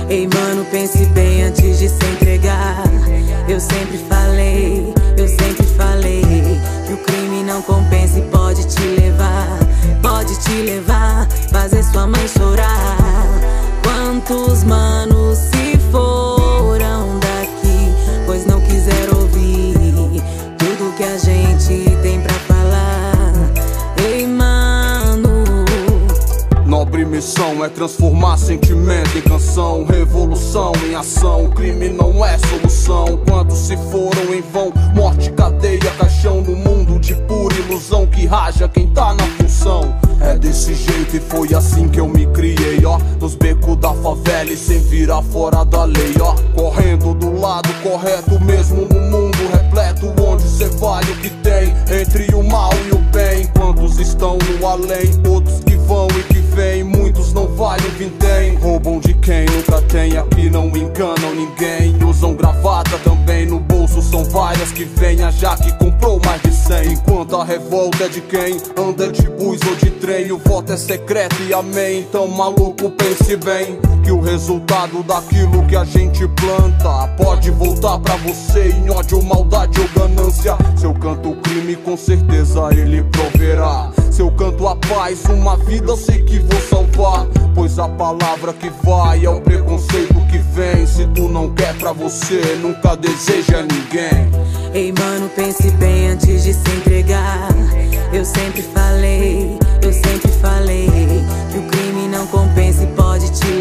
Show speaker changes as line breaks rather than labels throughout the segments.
Ei mano, pense bem antes de se entregar. Eu sempre falei que o crime não compensa e pode te levar, fazer sua mãe chorar. Quantos manos se foram daqui, pois não quiseram ouvir tudo que a gente tem pra falar. Ei mano,
nobre missão é transformar sentimento em canção, revolução em ação. O crime não é solução. Quantos se foram em vão, morte, cadeia, caixão, no mundo de pura ilusão que raja quem tá na função. É desse jeito e foi assim que eu me criei, ó, nos becos da favela e sem virar fora da lei, ó, correndo do lado correto mesmo no mundo repleto, onde cê vale o que tem entre o mal e o bem. Quantos estão no além, outros que vão e que vêm, muitos não valem o vintém. Roubam de quem nunca tem, aqui não enganam ninguém. Usam gravata também no bolso, são várias que vêm. A Jaque comprou mais de 100. Enquanto a revolta é de quem anda de bus ou de trem, o voto é secreto e amém. Então maluco, pense bem que o resultado daquilo que a gente planta pode voltar pra você em ódio, maldade ou ganância. Se eu canto o crime, com certeza ele proverá. Se eu canto a paz, uma vida eu sei que vou salvar, pois a palavra que vai é o preconceito que vem. Se tu não quer pra você, nunca deseja ninguém.
Ei mano, pense bem antes de se entregar. Eu sempre falei que o crime não compensa e pode te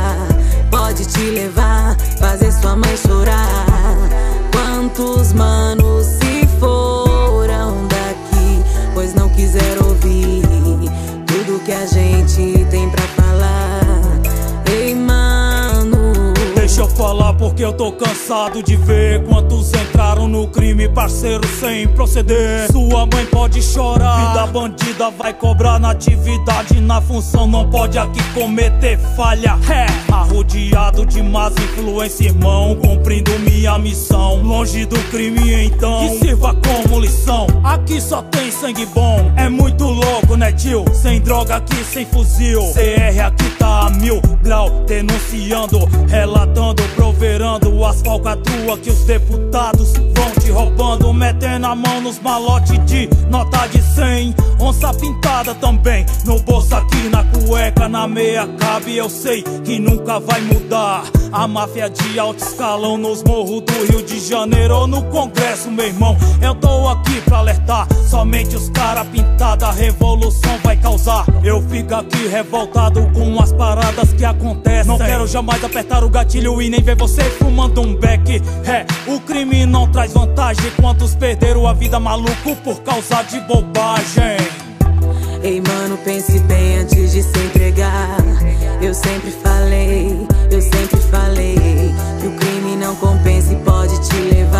levar, fazer sua mãe chorar. Quantos manos se foram daqui, pois não quiseram ouvir tudo que a gente tem pra falar. Ei mano,
deixa eu falar porque eu tô cansado de ver quantos entraram no crime, parceiro, sem proceder. Sua mãe pode chorar, vida bandida vai cobrar na atividade, na função, não pode aqui cometer falha. Arrodeado de más influência, irmão, cumprindo minha missão, longe do crime então, que sirva como lição. Aqui só tem sangue bom, é muito louco né tio? Sem droga aqui, sem fuzil, CR aqui tá a 1000 grau, denunciando, relatando, proverando as falcatruas que os deputados vão te roubando, metendo a mão nos malotes de nota de 100. Onça pintada também no bolso, aqui na cueca, na meia cabe. Eu sei que nunca vai mudar a máfia de alto escalão nos morros do Rio de Janeiro ou no Congresso, meu irmão. Eu tô aqui pra alertar, somente os cara pintada, a revolução vai causar. Eu fico aqui revoltado com as paradas que acontecem. Não quero jamais apertar o gatilho e nem ver você fumando um beck. O crime não traz vantagem, quantos perderam a vida maluco por causa de bobagem.
Ei mano, pense bem antes de se entregar. Eu sempre falei que o crime não compensa e pode te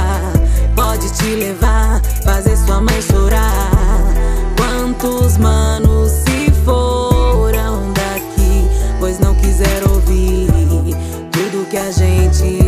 levar, fazer sua mãe chorar. Quantos manos se foram daqui, pois não quiseram ouvir tudo que a gente